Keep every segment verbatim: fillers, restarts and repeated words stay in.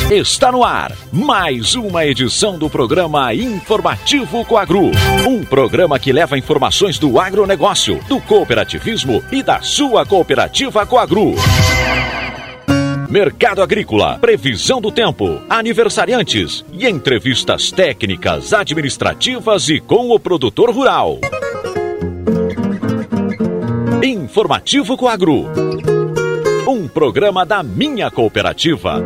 Está no ar mais uma edição do programa Informativo Coagro. Um programa que leva informações do agronegócio, do cooperativismo e da sua cooperativa Coagro. Mercado agrícola, previsão do tempo, aniversariantes e entrevistas técnicas, administrativas e com o produtor rural. Informativo Coagro. Um programa da minha cooperativa.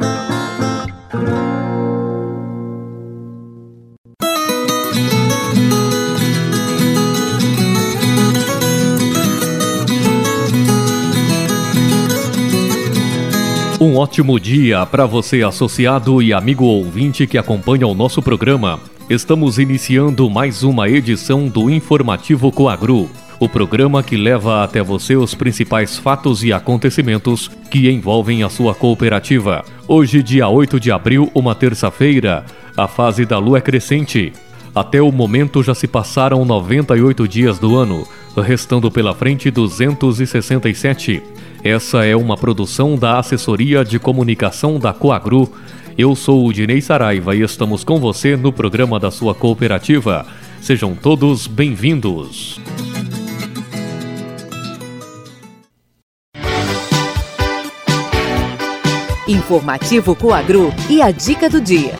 Um ótimo dia para você, associado e amigo ouvinte que acompanha o nosso programa. Estamos iniciando mais uma edição do Informativo Coagro, o programa que leva até você os principais fatos e acontecimentos que envolvem a sua cooperativa. Hoje, dia oito de abril, uma terça-feira, a fase da lua é crescente. Até o momento já se passaram noventa e oito dias do ano, restando pela frente duzentos e sessenta e sete. Essa é uma produção da Assessoria de Comunicação da Coagro. Eu sou o Dinei Saraiva e estamos com você no programa da sua cooperativa. Sejam todos bem-vindos. Informativo Coagro e a dica do dia.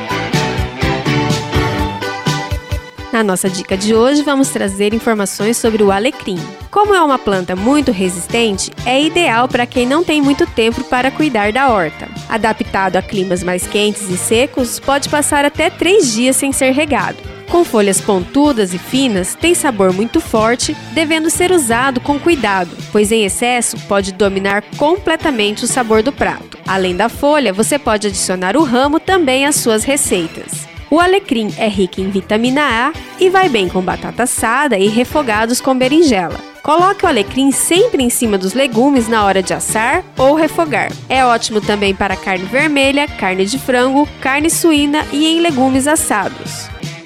Na nossa dica de hoje, vamos trazer informações sobre o alecrim. Como é uma planta muito resistente, é ideal para quem não tem muito tempo para cuidar da horta. Adaptado a climas mais quentes e secos, pode passar até três dias sem ser regado. Com folhas pontudas e finas, tem sabor muito forte, devendo ser usado com cuidado, pois em excesso pode dominar completamente o sabor do prato. Além da folha, você pode adicionar o ramo também às suas receitas. O alecrim é rico em vitamina A e vai bem com batata assada e refogados com berinjela. Coloque o alecrim sempre em cima dos legumes na hora de assar ou refogar. É ótimo também para carne vermelha, carne de frango, carne suína e em legumes assados.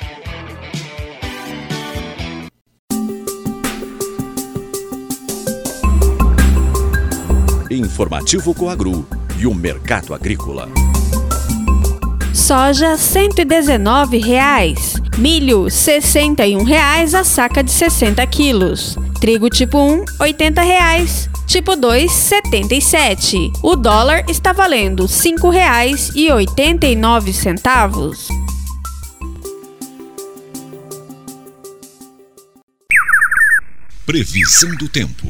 Informativo Coagro e o mercado agrícola. Soja cento e dezenove reais, milho sessenta e um reais a saca de sessenta quilos, trigo tipo um oitenta reais, tipo dois setenta e sete. O dólar está valendo cinco reais e oitenta e nove centavos. Previsão do tempo.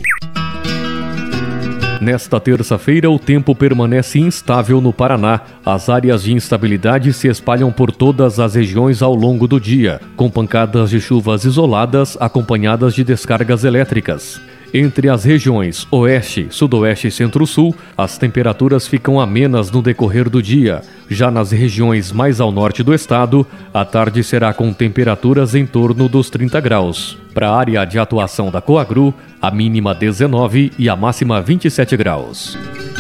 Nesta terça-feira, o tempo permanece instável no Paraná. As áreas de instabilidade se espalham por todas as regiões ao longo do dia, com pancadas de chuvas isoladas acompanhadas de descargas elétricas. Entre as regiões Oeste, Sudoeste e Centro-Sul, as temperaturas ficam amenas no decorrer do dia. Já nas regiões mais ao norte do estado, a tarde será com temperaturas em torno dos trinta graus. Para a área de atuação da Coagro, a mínima dezenove e a máxima vinte e sete graus.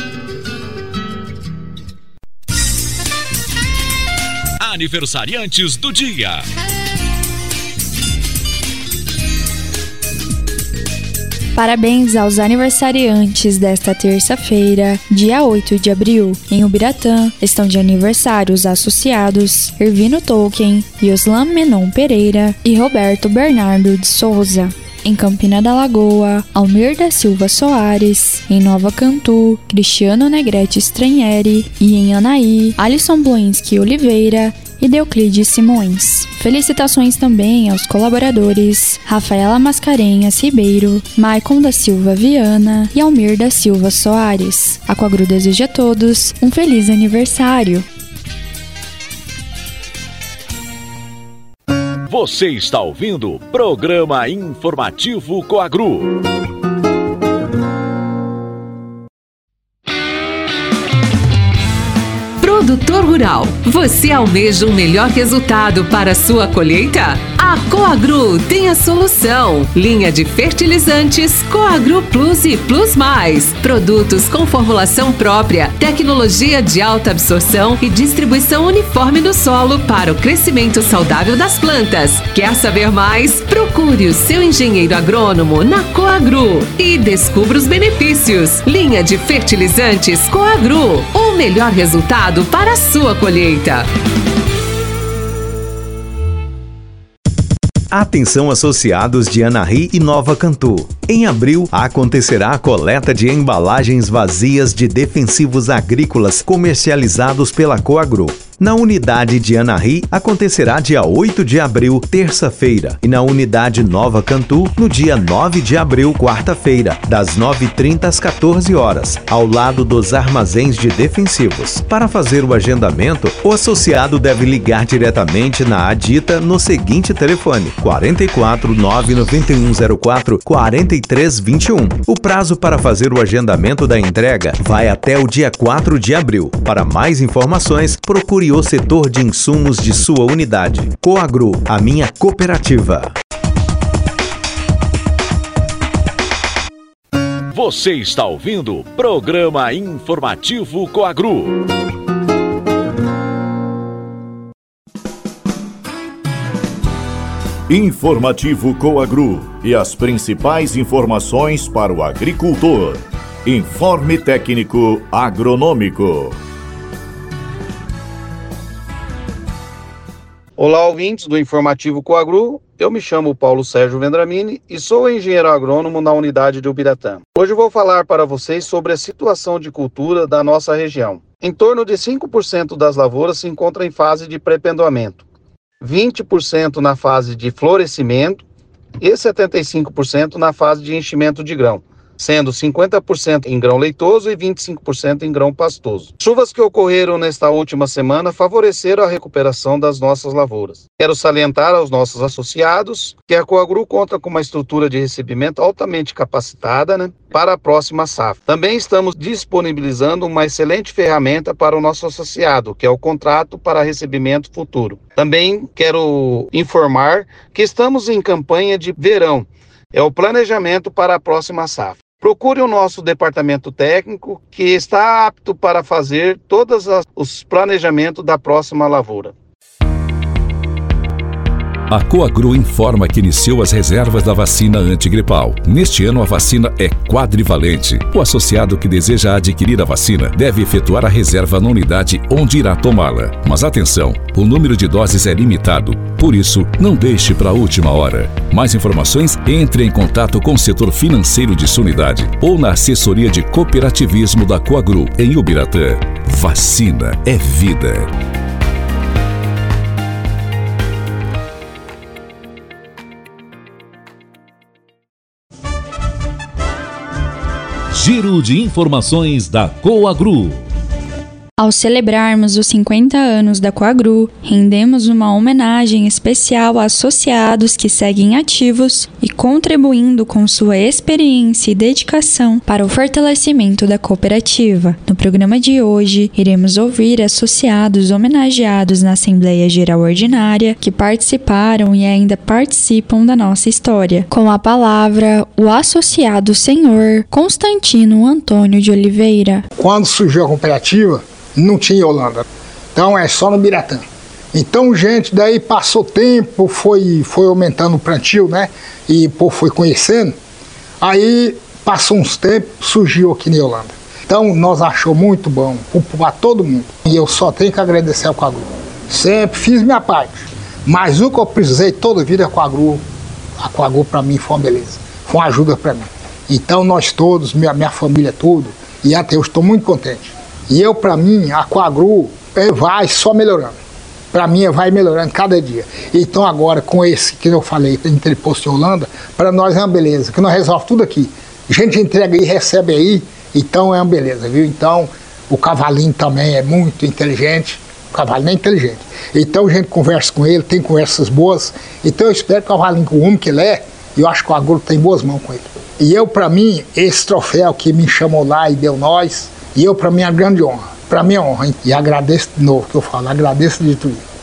Aniversariantes do dia. Parabéns aos aniversariantes desta terça-feira, dia oito de abril. Em Ubiratã, estão de aniversário os associados Ervino Tolkien, Yoslan Menon Pereira e Roberto Bernardo de Souza. Em Campina da Lagoa, Almir da Silva Soares. Em Nova Cantu, Cristiano Negrete Stranieri. E em Anaí, Alisson Bloinski Oliveira e Deuclides Simões. Felicitações também aos colaboradores Rafaela Mascarenhas Ribeiro, Maicon da Silva Viana e Almir da Silva Soares. A Coagro deseja a todos um feliz aniversário. Você está ouvindo o programa Informativo Coagro. Produtor rural, você almeja um melhor resultado para a sua colheita? A Coagro tem a solução. Linha de fertilizantes Coagro Plus e Plus Mais. Produtos com formulação própria, tecnologia de alta absorção e distribuição uniforme no solo para o crescimento saudável das plantas. Quer saber mais? Procure o seu engenheiro agrônomo na Coagro e descubra os benefícios. Linha de fertilizantes Coagro. O melhor resultado para a sua colheita. Atenção associados de Anahy e Nova Cantu. Em abril, acontecerá a coleta de embalagens vazias de defensivos agrícolas comercializados pela Coagro. Na unidade de Anahy, acontecerá dia oito de abril, terça-feira, e na unidade Nova Cantu, no dia nove de abril, quarta-feira, das nove e trinta às quatorze horas, ao lado dos armazéns de defensivos. Para fazer o agendamento, o associado deve ligar diretamente na Adita no seguinte telefone: quatro quatro nove nove um zero quatro quatro três dois um. O prazo para fazer o agendamento da entrega vai até o dia quatro de abril. Para mais informações, procure o setor de insumos de sua unidade. Coagro, a minha cooperativa. Você está ouvindo o programa informativo Coagro. Informativo Coagro e as principais informações para o agricultor. Informe técnico agronômico. Olá, ouvintes do Informativo Coagro. Eu me chamo Paulo Sérgio Vendramini e sou engenheiro agrônomo na unidade de Ubiratã. Hoje vou falar para vocês sobre a situação de cultura da nossa região. Em torno de cinco por cento das lavouras se encontram em fase de pré-pendoamento, vinte por cento na fase de florescimento e setenta e cinco por cento na fase de enchimento de grão, sendo cinquenta por cento em grão leitoso e vinte e cinco por cento em grão pastoso. Chuvas que ocorreram nesta última semana favoreceram a recuperação das nossas lavouras. Quero salientar aos nossos associados que a Coagro conta com uma estrutura de recebimento altamente capacitada, né, para a próxima safra. Também estamos disponibilizando uma excelente ferramenta para o nosso associado, que é o contrato para recebimento futuro. Também quero informar que estamos em campanha de verão. É o planejamento para a próxima safra. Procure o nosso departamento técnico, que está apto para fazer todos os planejamentos da próxima lavoura. A Coagro informa que iniciou as reservas da vacina antigripal. Neste ano, a vacina é quadrivalente. O associado que deseja adquirir a vacina deve efetuar a reserva na unidade onde irá tomá-la. Mas atenção, o número de doses é limitado. Por isso, não deixe para a última hora. Mais informações, entre em contato com o setor financeiro de sua unidade ou na assessoria de cooperativismo da Coagro, em Ubiratã. Vacina é vida. Giro de informações da Coagro. Ao celebrarmos os cinquenta anos da Coagro, rendemos uma homenagem especial a associados que seguem ativos e contribuindo com sua experiência e dedicação para o fortalecimento da cooperativa. No programa de hoje, iremos ouvir associados homenageados na Assembleia Geral Ordinária que participaram e ainda participam da nossa história. Com a palavra, o associado senhor Constantino Antônio de Oliveira. Quando surgiu a cooperativa, não tinha Holanda, então é só no Ubiratã. Então, gente, daí passou tempo, foi, foi aumentando o plantio, né? E o povo foi conhecendo. Aí, passou uns tempos, surgiu aqui na Holanda. Então, nós achamos muito bom, para todo mundo. E eu só tenho que agradecer ao Coagro. Sempre fiz minha parte. Mas o que eu precisei toda a vida, a Coagro, a Coagro para mim foi uma beleza. Foi uma ajuda para mim. Então, nós todos, minha, minha família, tudo, e até eu estou muito contente. E eu, para mim, a Coagro vai só melhorando. Para mim, vai melhorando cada dia. Então, agora, com esse que eu falei, entre posto e Holanda, para nós é uma beleza, que nós resolvemos tudo aqui. A gente entrega aí, recebe aí, então é uma beleza, viu? Então, o cavalinho também é muito inteligente. O cavalinho é inteligente. Então, a gente conversa com ele, tem conversas boas. Então, eu espero que o cavalinho, o homem que ele é, eu acho que o Coagro tem boas mãos com ele. E eu, para mim, esse troféu que me chamou lá e deu nós, e eu, para mim, é uma grande honra. Para mim é honra, hein? E agradeço de novo, que eu falo, agradeço de tudo.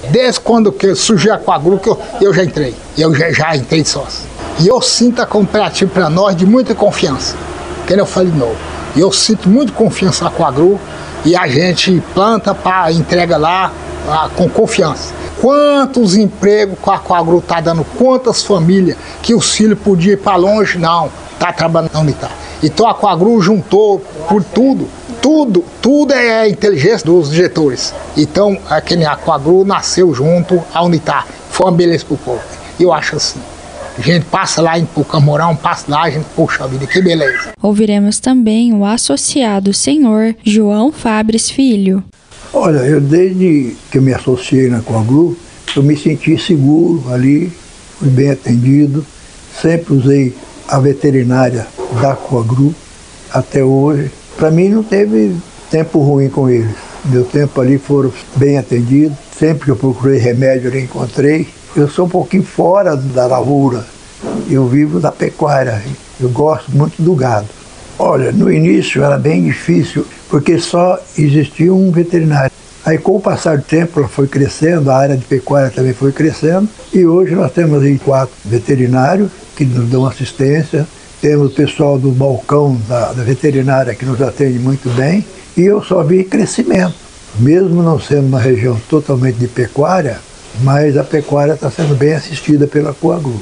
Desde quando que surgiu a Coagru, que eu, eu já entrei. Eu já, já entrei de sócio. E eu sinto a cooperativa para nós de muita confiança. Que eu falei de novo. Eu sinto muito confiança na Coagru e a gente planta para entrega lá ah, com confiança. Quantos empregos a Coagru está dando? Quantas famílias que os filhos podiam ir para longe? Não, está trabalhando onde está. Então a Coagru juntou por tudo, tudo, tudo é a inteligência dos diretores. Então a Coagru nasceu junto a Unitar. Foi uma beleza para o povo. Eu acho assim. A gente passa lá em Camorão, passa lá, a gente, puxa vida, que beleza. Ouviremos também o associado senhor João Fabres Filho. Olha, eu desde que eu me associei na Coagru, eu me senti seguro ali, fui bem atendido, sempre usei a veterinária da Coagru até hoje. Para mim não teve tempo ruim com eles. Meu tempo ali foram bem atendidos, sempre que eu procurei remédio eu encontrei. Eu sou um pouquinho fora da lavoura, eu vivo da pecuária, eu gosto muito do gado. Olha, no início era bem difícil, porque só existia um veterinário. Aí com o passar do tempo ela foi crescendo, a área de pecuária também foi crescendo, e hoje nós temos aí quatro veterinários que nos dão assistência, temos o pessoal do balcão da, da veterinária que nos atende muito bem, e eu só vi crescimento. Mesmo não sendo uma região totalmente de pecuária, mas a pecuária está sendo bem assistida pela Coagru.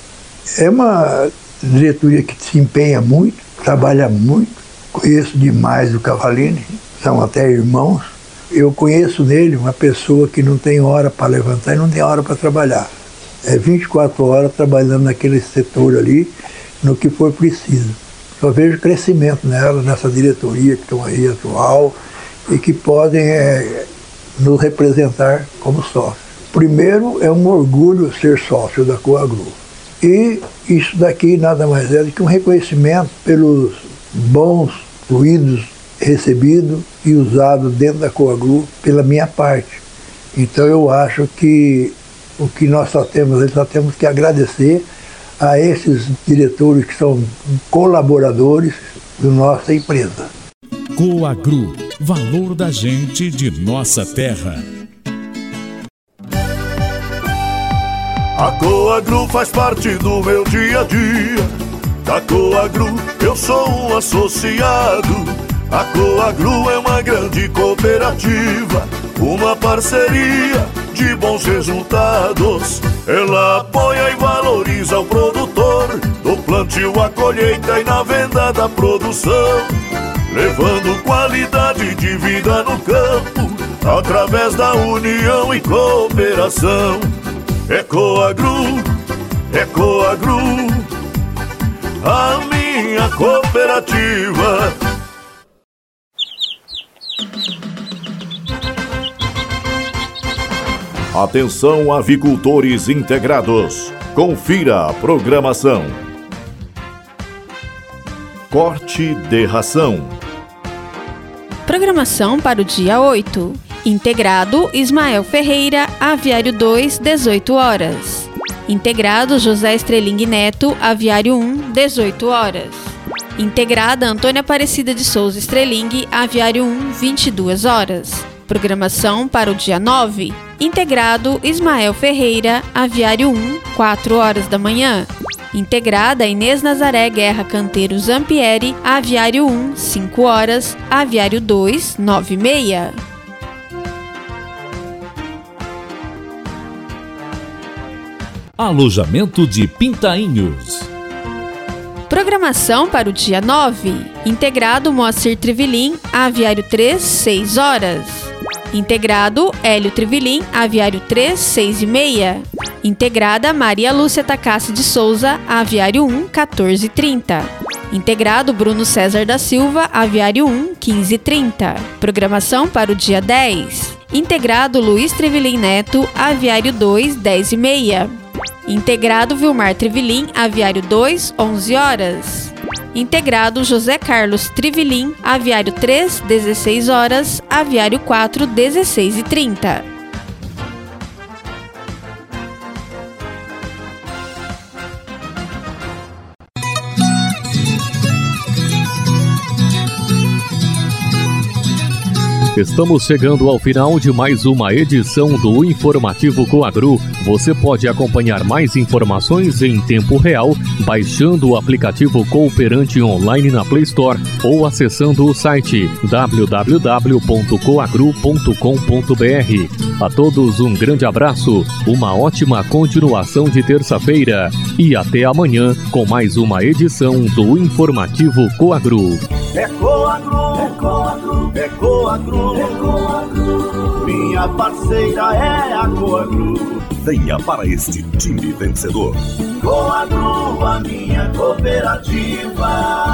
É uma diretoria que se empenha muito, trabalha muito, conheço demais o Cavalini, são até irmãos. Eu conheço nele uma pessoa que não tem hora para levantar e não tem hora para trabalhar. É vinte e quatro horas trabalhando naquele setor ali, no que for preciso. Só vejo crescimento nela, nessa diretoria que estão aí atual e que podem é, nos representar como sócios. Primeiro, é um orgulho ser sócio da Coagru. E isso daqui nada mais é do que um reconhecimento pelos bons fluidos recebidos e usados dentro da Coagru pela minha parte. Então eu acho que o que nós só temos, nós só temos que agradecer a esses diretores que são colaboradores da nossa empresa. Coagru, valor da gente de nossa terra. A Coagru faz parte do meu dia a dia. Da Coagru eu sou um associado. A Coagru é uma grande cooperativa, uma parceria de bons resultados. Ela apoia e valoriza o produtor, do plantio à colheita e na venda da produção, levando qualidade de vida no campo, através da união e cooperação. É Coagru, é Coagru, a minha cooperativa. Atenção, avicultores integrados. Confira a programação. Corte de ração. Programação para o dia oito. Integrado Ismael Ferreira, Aviário dois, dezoito horas. Integrado José Estreling Neto, Aviário um, dezoito horas. Integrada Antônia Aparecida de Souza Estreling, Aviário um, vinte e duas horas. Programação para o dia nove. Integrado Ismael Ferreira, Aviário um, quatro horas da manhã. Integrada Inês Nazaré Guerra Canteiro Zampieri, Aviário um, cinco horas. Aviário dois, nove e meia. Alojamento de Pintainhos. Programação para o dia nove. Integrado Moacir Trivelin, Aviário três, seis horas. Integrado Hélio Trivelin, Aviário três, seis e meia. Integrada Maria Lúcia Tacassi de Souza, Aviário um, quatorze e trinta. Integrado Bruno César da Silva, Aviário um, quinze e trinta. Programação para o dia dez. Integrado Luiz Trivelin Neto, Aviário dois, dez e meia. Integrado Vilmar Trivelin, Aviário dois, onze horas. Integrado José Carlos Trivelin, Aviário três, dezesseis horas. Aviário quatro, dezesseis e trinta. Estamos chegando ao final de mais uma edição do Informativo Coagro. Você pode acompanhar mais informações em tempo real baixando o aplicativo Cooperante Online na Play Store ou acessando o site w w w ponto coagro ponto com ponto b r. A todos um grande abraço, uma ótima continuação de terça-feira e até amanhã com mais uma edição do Informativo Coagro. É Coagro, é Coagro, é Coagro, é Coagro. Minha parceira é a Coagro. Venha para este time vencedor. Coagro, a minha cooperativa.